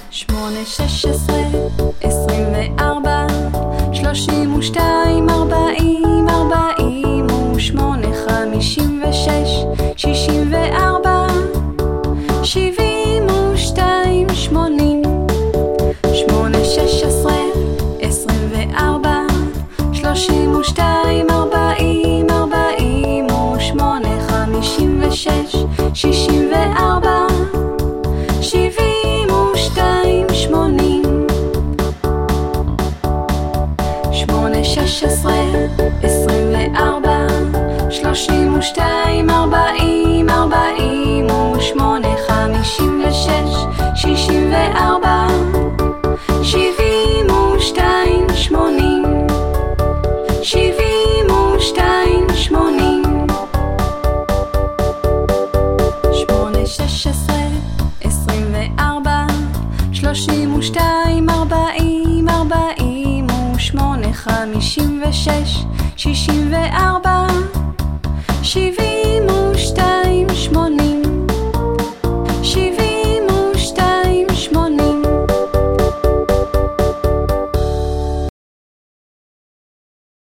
8, 16, 24, 32, 40, 48, 56, 64, 72, 80, 8, 16, 24, 32, 40, 48, 56, 64, 72, 80, 8, 16, 24, 32, 40, 48, 56, 64, 72, 80, 72, 80, 8, 16, 24, 32, 40, 48, 56, 64, 70